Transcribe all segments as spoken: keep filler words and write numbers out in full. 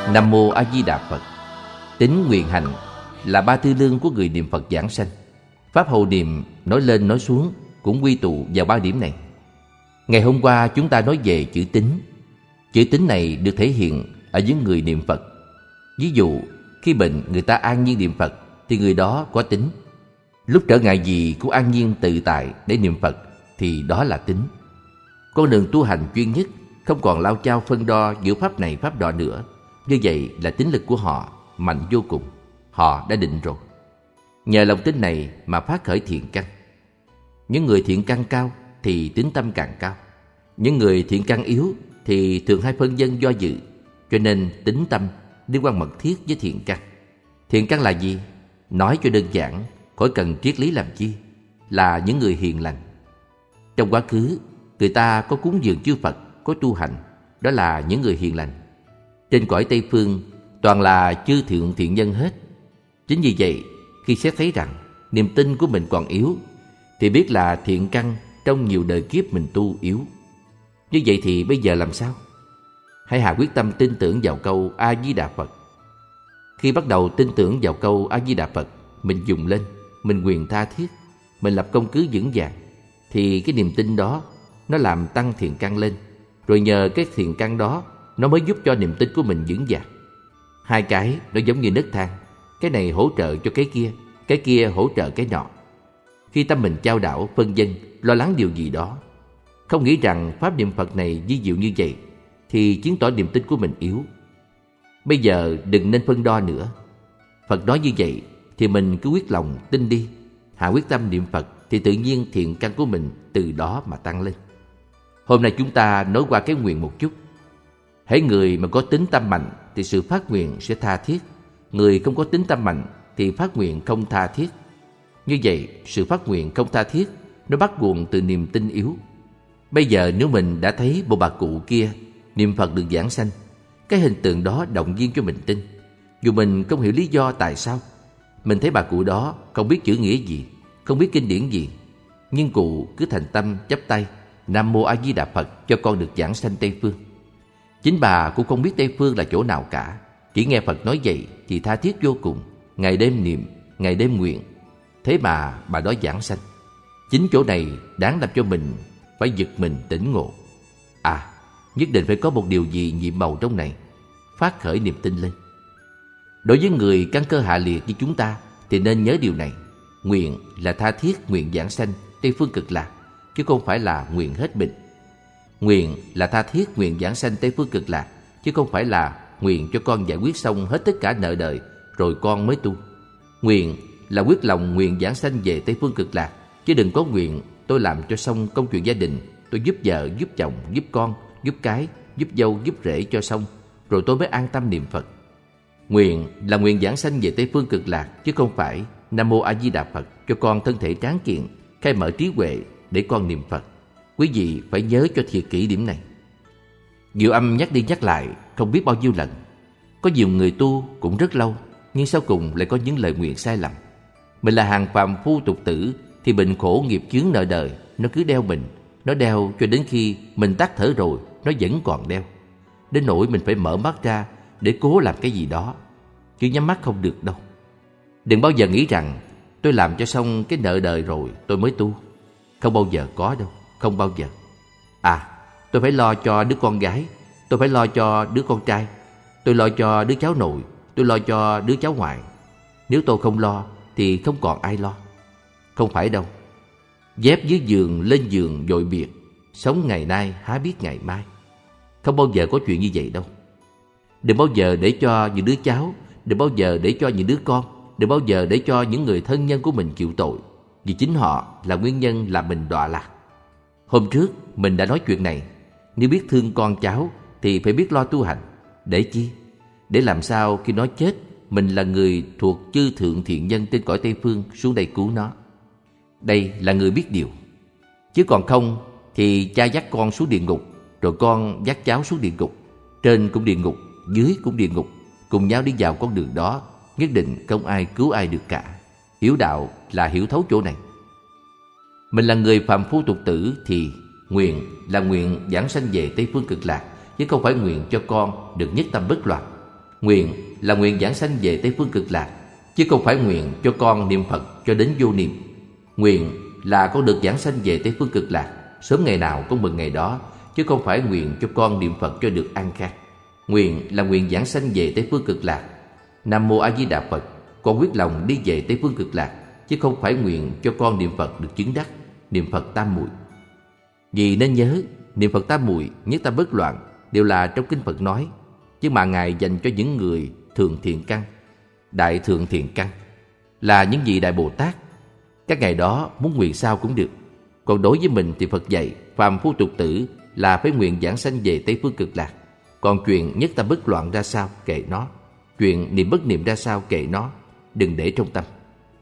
Nam Mô A Di Đà Phật. Tính nguyện hành là ba tư lương của người niệm Phật giảng sanh. Pháp hầu niệm nói lên nói xuống cũng quy tụ vào ba điểm này. Ngày hôm qua chúng ta nói về chữ tính. Chữ tính này được thể hiện ở những người niệm Phật. Ví dụ, khi bệnh người ta an nhiên niệm Phật thì người đó có tính. Lúc trở ngại gì cũng an nhiên tự tại để niệm Phật thì đó là tính. Con đường tu hành chuyên nhất, không còn lao chao phân đo giữa pháp này pháp đọ nữa. Như vậy là tính lực của họ mạnh vô cùng. Họ đã định rồi. Nhờ lòng tin này mà phát khởi thiện căn. Những người thiện căn cao thì tín tâm càng cao. Những người thiện căn yếu thì thường hay phân vân do dự. Cho nên tín tâm liên quan mật thiết với thiện căn. Thiện căn là gì? Nói cho đơn giản, khỏi cần triết lý làm chi, là những người hiền lành. Trong quá khứ, người ta có cúng dường chư Phật, có tu hành, đó là những người hiền lành. Trên cõi Tây Phương toàn là chư thượng thiện nhân hết. Chính vì vậy, khi xét thấy rằng niềm tin của mình còn yếu, thì biết là thiện căn trong nhiều đời kiếp mình tu yếu. Như vậy thì bây giờ làm sao? Hãy hạ quyết tâm tin tưởng vào câu A Di Đà Phật. Khi bắt đầu tin tưởng vào câu A Di Đà Phật, mình dùng lên, mình nguyện tha thiết, mình lập công cứ vững vàng, thì cái niềm tin đó nó làm tăng thiện căn lên. Rồi nhờ cái thiện căn đó, nó mới giúp cho niềm tin của mình vững vàng. Hai cái nó giống như nấc thang, cái này hỗ trợ cho cái kia, cái kia hỗ trợ cái nọ. Khi tâm mình chao đảo, phân vân, lo lắng điều gì đó, không nghĩ rằng pháp niệm Phật này vi diệu như vậy, thì chứng tỏ niềm tin của mình yếu. Bây giờ đừng nên phân đo nữa. Phật nói như vậy thì mình cứ quyết lòng tin đi, hạ quyết tâm niệm Phật, thì tự nhiên thiện căn của mình từ đó mà tăng lên. Hôm nay chúng ta nói qua cái nguyện một chút. Hễ người mà có tính tâm mạnh thì sự phát nguyện sẽ tha thiết. Người không có tính tâm mạnh thì phát nguyện không tha thiết. Như vậy, sự phát nguyện không tha thiết nó bắt nguồn từ niềm tin yếu. Bây giờ nếu mình đã thấy bộ bà cụ kia niệm Phật được giảng sanh, cái hình tượng đó động viên cho mình tin. Dù mình không hiểu lý do tại sao, mình thấy bà cụ đó không biết chữ nghĩa gì, không biết kinh điển gì, nhưng cụ cứ thành tâm chắp tay Nam Mô A Di Đà Phật cho con được giảng sanh Tây Phương. Chính bà cũng không biết Tây Phương là chỗ nào cả, chỉ nghe Phật nói vậy thì tha thiết vô cùng, ngày đêm niệm, ngày đêm nguyện. Thế mà bà đó giảng sanh. Chính chỗ này đáng làm cho mình phải giật mình tỉnh ngộ. À, nhất định phải có một điều gì nhiệm màu trong này, phát khởi niềm tin lên. Đối với người căn cơ hạ liệt như chúng ta thì nên nhớ điều này. Nguyện là tha thiết nguyện giảng sanh Tây Phương Cực Lạc, chứ không phải là nguyện hết mình. Nguyện là tha thiết nguyện giảng sanh Tây Phương Cực Lạc, chứ không phải là nguyện cho con giải quyết xong hết tất cả nợ đời rồi con mới tu. Nguyện là quyết lòng nguyện giảng sanh về Tây Phương Cực Lạc, chứ đừng có nguyện tôi làm cho xong công chuyện gia đình, tôi giúp vợ, giúp chồng, giúp con, giúp cái, giúp dâu, giúp rể cho xong, rồi tôi mới an tâm niệm Phật. Nguyện là nguyện giảng sanh về Tây Phương Cực Lạc, chứ không phải Nam Mô A Di Đà Phật cho con thân thể tráng kiện, khai mở trí huệ để con niệm Phật. Quý vị phải nhớ cho thiệt kỹ điểm này. Diệu Âm nhắc đi nhắc lại không biết bao nhiêu lần. Có nhiều người tu cũng rất lâu, nhưng sau cùng lại có những lời nguyện sai lầm. Mình là hàng phàm phu tục tử thì bệnh khổ nghiệp chướng nợ đời nó cứ đeo mình. Nó đeo cho đến khi mình tắt thở rồi, nó vẫn còn đeo. Đến nỗi mình phải mở mắt ra để cố làm cái gì đó, chứ nhắm mắt không được đâu. Đừng bao giờ nghĩ rằng tôi làm cho xong cái nợ đời rồi tôi mới tu. Không bao giờ có đâu, không bao giờ. À, tôi phải lo cho đứa con gái, tôi phải lo cho đứa con trai, tôi lo cho đứa cháu nội, tôi lo cho đứa cháu ngoại. Nếu tôi không lo thì không còn ai lo. Không phải đâu. Dép dưới giường lên giường dội biệt, sống ngày nay há biết ngày mai. Không bao giờ có chuyện như vậy đâu. Đừng bao giờ để cho những đứa cháu, đừng bao giờ để cho những đứa con, đừng bao giờ để cho những người thân nhân của mình chịu tội, vì chính họ là nguyên nhân làm mình đọa lạc. Hôm trước mình đã nói chuyện này. Nếu biết thương con cháu thì phải biết lo tu hành. Để chi? Để làm sao khi nó chết, mình là người thuộc chư thượng thiện nhân trên cõi Tây Phương xuống đây cứu nó. Đây là người biết điều. Chứ còn không thì cha dắt con xuống địa ngục, rồi con dắt cháu xuống địa ngục. Trên cũng địa ngục, dưới cũng địa ngục, cùng nhau đi vào con đường đó, nhất định không ai cứu ai được cả. Hiểu đạo là hiểu thấu chỗ này. Mình là người phàm phu tục tử thì nguyện là nguyện giảng sanh về Tây Phương Cực Lạc, chứ không phải nguyện cho con được nhất tâm bất loạn. Nguyện là nguyện giảng sanh về Tây Phương Cực Lạc, chứ không phải nguyện cho con niệm Phật cho đến vô niệm. Nguyện là con được giảng sanh về Tây Phương Cực Lạc, sớm ngày nào con mừng ngày đó, chứ không phải nguyện cho con niệm Phật cho được an khang. Nguyện là nguyện giảng sanh về Tây Phương Cực Lạc. Nam Mô A Di Đà Phật, con quyết lòng đi về Tây Phương Cực Lạc, chứ không phải nguyện cho con niệm Phật được chứng đắc, niệm Phật tam muội. Vì nên nhớ, niệm Phật tam muội, nhất tâm bất loạn đều là trong kinh Phật nói, chứ mà Ngài dành cho những người thường thiện căn, đại thượng thiện căn, là những vị đại Bồ Tát. Các ngài đó muốn nguyện sao cũng được. Còn đối với mình thì Phật dạy phàm phu tục tử là phải nguyện giảng sanh về Tây Phương Cực Lạc. Còn chuyện nhất tâm bất loạn ra sao kệ nó, chuyện niệm bất niệm ra sao kệ nó, đừng để trong tâm.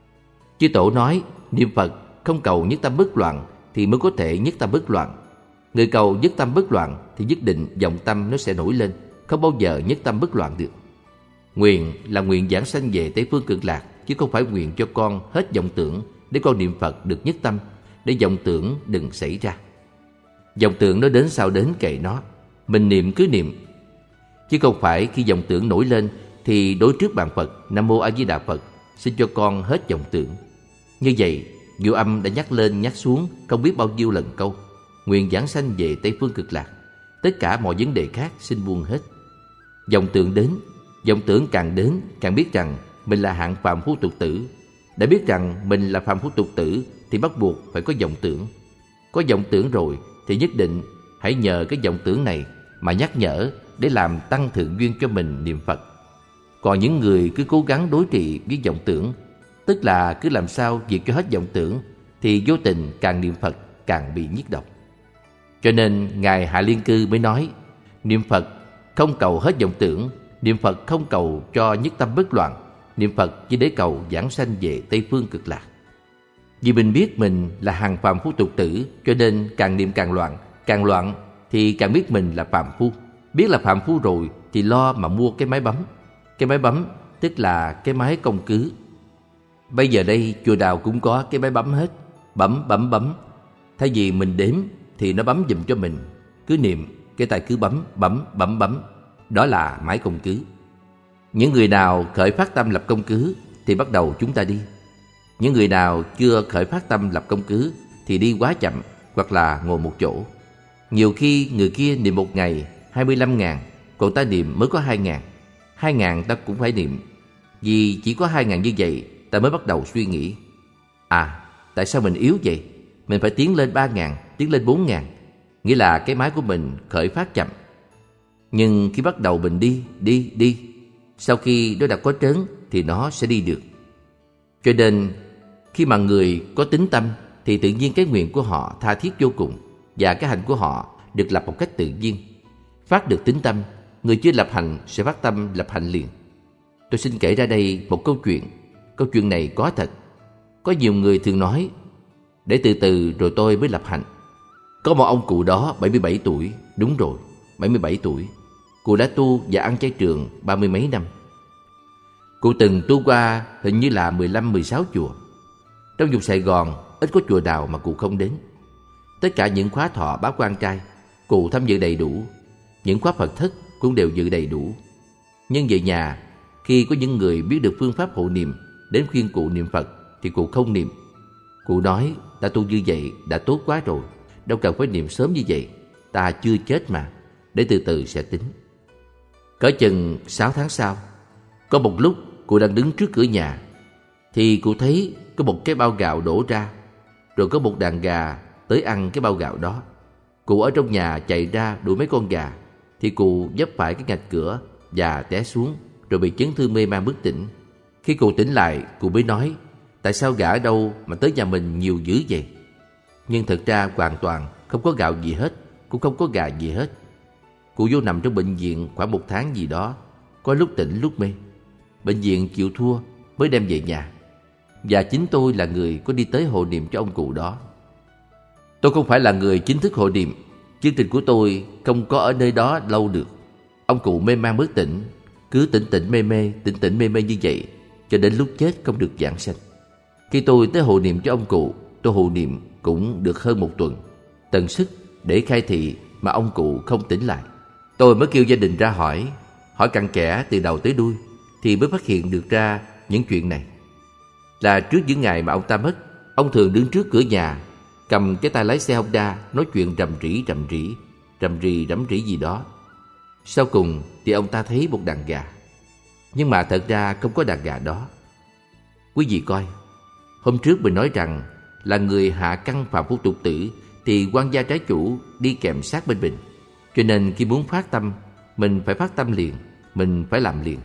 Chư Tổ nói niệm Phật không cầu nhất tâm bất loạn thì mới có thể nhất tâm bất loạn. Người cầu nhất tâm bất loạn thì nhất định vọng tâm nó sẽ nổi lên, không bao giờ nhất tâm bất loạn được. Nguyện là nguyện giảng sanh về Tây Phương Cực Lạc, chứ không phải nguyện cho con hết vọng tưởng để con niệm Phật được nhất tâm, để vọng tưởng đừng xảy ra. Vọng tưởng nó đến sao đến kệ nó, mình niệm cứ niệm. Chứ không phải khi vọng tưởng nổi lên thì đối trước bàn Phật Nam Mô A Di Đà Phật, xin cho con hết vọng tưởng. Như vậy Diệu Âm đã nhắc lên nhắc xuống không biết bao nhiêu lần câu nguyện giảng sanh về Tây Phương Cực Lạc. Tất cả mọi vấn đề khác xin buông hết. Vọng tưởng đến, vọng tưởng càng đến càng biết rằng mình là hạng phàm phu tục tử. Đã biết rằng mình là phàm phu tục tử thì bắt buộc phải có vọng tưởng. Có vọng tưởng rồi thì nhất định hãy nhờ cái vọng tưởng này mà nhắc nhở để làm tăng thượng duyên cho mình niệm Phật. Còn những người cứ cố gắng đối trị với vọng tưởng, tức là cứ làm sao diệt cho hết vọng tưởng, thì vô tình càng niệm Phật càng bị nhiếp độc. Cho nên Ngài Hạ Liên Cư mới nói, niệm Phật không cầu hết vọng tưởng, niệm Phật không cầu cho nhất tâm bất loạn, niệm Phật chỉ để cầu giảng sanh về Tây Phương Cực Lạc. Vì mình biết mình là hàng phàm phu tục tử, cho nên càng niệm càng loạn, càng loạn thì càng biết mình là phàm phu. Biết là phàm phu rồi thì lo mà mua cái máy bấm. Cái máy bấm tức là cái máy công cứ. Bây giờ đây chùa nào cũng có cái máy bấm hết, bấm bấm bấm. Thay vì mình đếm thì nó bấm giùm cho mình, cứ niệm cái tay cứ bấm bấm bấm bấm. Đó là máy công cứ. Những người nào khởi phát tâm lập công cứ thì bắt đầu chúng ta đi. Những người nào chưa khởi phát tâm lập công cứ thì đi quá chậm hoặc là ngồi một chỗ. Nhiều khi người kia niệm một ngày hai mươi lăm ngàn, còn ta niệm mới có hai ngàn. Hai ngàn ta cũng phải niệm. Vì chỉ có hai ngàn như vậy ta mới bắt đầu suy nghĩ, à, tại sao mình yếu vậy? Mình phải tiến lên ba ngàn, tiến lên bốn ngàn. Nghĩa là cái máy của mình khởi phát chậm. Nhưng khi bắt đầu mình đi, đi, đi, sau khi nó đã có trớn thì nó sẽ đi được. Cho nên khi mà người có tín tâm thì tự nhiên cái nguyện của họ tha thiết vô cùng, và cái hành của họ được lập một cách tự nhiên. Phát được tín tâm, người chưa lập hành sẽ phát tâm lập hành liền. Tôi xin kể ra đây một câu chuyện. Câu chuyện này có thật. Có nhiều người thường nói, để từ từ rồi tôi mới lập hành. Có một ông cụ đó bảy mươi bảy tuổi, đúng rồi, bảy mươi bảy tuổi. Cụ đã tu và ăn chay trường ba mươi mấy năm. Cụ từng tu qua hình như là mười lăm mười sáu chùa. Trong vùng Sài Gòn ít có chùa nào mà cụ không đến. Tất cả những khóa thọ báo quan trai cụ tham dự đầy đủ. Những khóa Phật thất cũng đều dự đầy đủ. Nhưng về nhà, khi có những người biết được phương pháp hộ niệm đến khuyên cụ niệm Phật thì cụ không niệm. Cụ nói, ta tu như vậy đã tốt quá rồi, đâu cần phải niệm sớm như vậy, ta chưa chết mà, để từ từ sẽ tính. Cỡ chừng sáu tháng sau, có một lúc cụ đang đứng trước cửa nhà thì cụ thấy có một cái bao gạo đổ ra, rồi có một đàn gà tới ăn cái bao gạo đó. Cụ ở trong nhà chạy ra đuổi mấy con gà thì cụ vấp phải cái ngạch cửa và té xuống, rồi bị chấn thương mê man bất tỉnh. Khi cụ tỉnh lại, cụ mới nói, tại sao gà ở đâu mà tới nhà mình nhiều dữ vậy? Nhưng thật ra hoàn toàn không có gạo gì hết, cũng không có gà gì hết. Cụ vô nằm trong bệnh viện khoảng một tháng gì đó, có lúc tỉnh lúc mê. Bệnh viện chịu thua mới đem về nhà. Và chính tôi là người có đi tới hộ niệm cho ông cụ đó. Tôi không phải là người chính thức hộ niệm, chương trình của tôi không có ở nơi đó lâu được. Ông cụ mê man bất tỉnh, cứ tỉnh tỉnh mê mê, tỉnh tỉnh mê mê như vậy, cho đến lúc chết không được giảng sanh. Khi tôi tới hộ niệm cho ông cụ, tôi hộ niệm cũng được hơn một tuần, tận sức để khai thị mà ông cụ không tỉnh lại. Tôi mới kêu gia đình ra hỏi, hỏi cặn kẽ từ đầu tới đuôi thì mới phát hiện được ra những chuyện này. Là trước những ngày mà ông ta mất, ông thường đứng trước cửa nhà, cầm cái tay lái xe Honda nói chuyện rầm rĩ rầm rĩ, rầm rì rầm rĩ gì đó. Sau cùng thì ông ta thấy một đàn gà, nhưng mà thật ra không có đàn gà đó. Quý vị coi, hôm trước mình nói rằng là người hạ căn phạm phu tục tử thì quan gia trái chủ đi kèm sát bên mình. Cho nên khi muốn phát tâm, mình phải phát tâm liền, mình phải làm liền.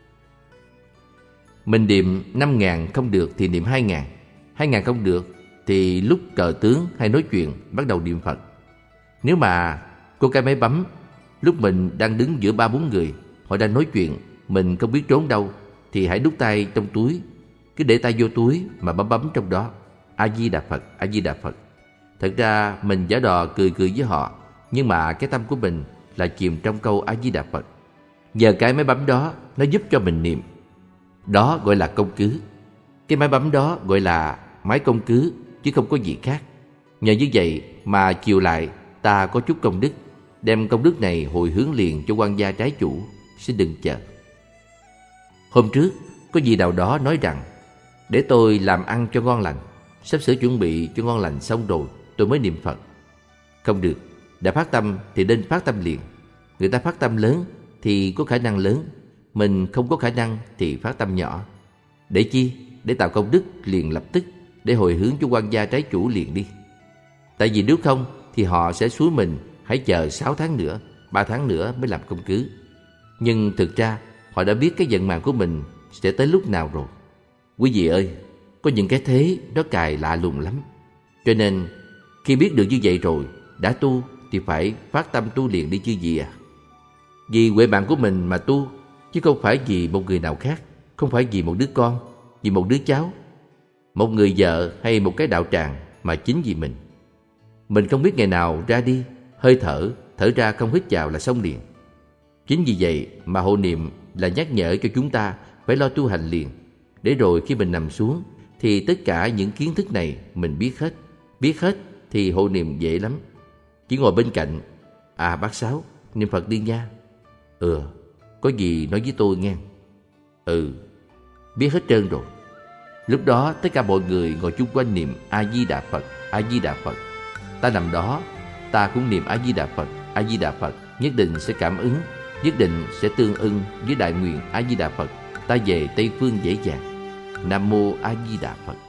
Mình niệm năm ngàn không được thì niệm hai ngàn, hai ngàn không được thì lúc cờ tướng hay nói chuyện bắt đầu niệm Phật. Nếu mà cô cái máy bấm, lúc mình đang đứng giữa ba bốn người, họ đang nói chuyện, mình không biết trốn đâu, thì hãy đút tay trong túi, cứ để tay vô túi mà bấm bấm trong đó. A Di Đà Phật, A Di Đà Phật. Thật ra mình giả đò cười cười với họ, nhưng mà cái tâm của mình là chìm trong câu A Di Đà Phật. Nhờ cái máy bấm đó, nó giúp cho mình niệm. Đó gọi là công cứ. Cái máy bấm đó gọi là máy công cứ, chứ không có gì khác. Nhờ như vậy mà chiều lại ta có chút công đức, đem công đức này hồi hướng liền cho quan gia trái chủ. Xin đừng chờ. Hôm trước có vị nào đó nói rằng để tôi làm ăn cho ngon lành, sắp sửa chuẩn bị cho ngon lành xong rồi tôi mới niệm Phật. Không được, đã phát tâm thì nên phát tâm liền. Người ta phát tâm lớn thì có khả năng lớn, mình không có khả năng thì phát tâm nhỏ. Để chi? Để tạo công đức liền lập tức, để hồi hướng cho quan gia trái chủ liền đi. Tại vì nếu không thì họ sẽ xúi mình hãy chờ sáu tháng nữa, ba tháng nữa mới làm công cứ. Nhưng thực ra họ đã biết cái vận mạng của mình sẽ tới lúc nào rồi. Quý vị ơi, có những cái thế nó cài lạ lùng lắm. Cho nên khi biết được như vậy rồi, đã tu thì phải phát tâm tu liền đi chứ gì à. Vì huệ mạng của mình mà tu, chứ không phải vì một người nào khác, không phải vì một đứa con, vì một đứa cháu, một người vợ hay một cái đạo tràng, mà chính vì mình. Mình không biết ngày nào ra đi, hơi thở, thở ra không hít vào là xong liền. Chính vì vậy mà hộ niệm là nhắc nhở cho chúng ta phải lo tu hành liền, để rồi khi mình nằm xuống thì tất cả những kiến thức này mình biết hết. Biết hết thì hộ niệm dễ lắm. Chỉ ngồi bên cạnh, à bác Sáu, niệm Phật đi nha. Ừ, có gì nói với tôi nghe. Ừ, biết hết trơn rồi. Lúc đó tất cả mọi người ngồi chung quanh niệm A Di Đà Phật, A Di Đà Phật. Ta nằm đó, ta cũng niệm A Di Đà Phật, A Di Đà Phật. Nhất định sẽ cảm ứng, nhất định sẽ tương ưng với đại nguyện A Di Đà Phật. Ta về Tây Phương dễ dàng. Nam mô A Di Đà Phật.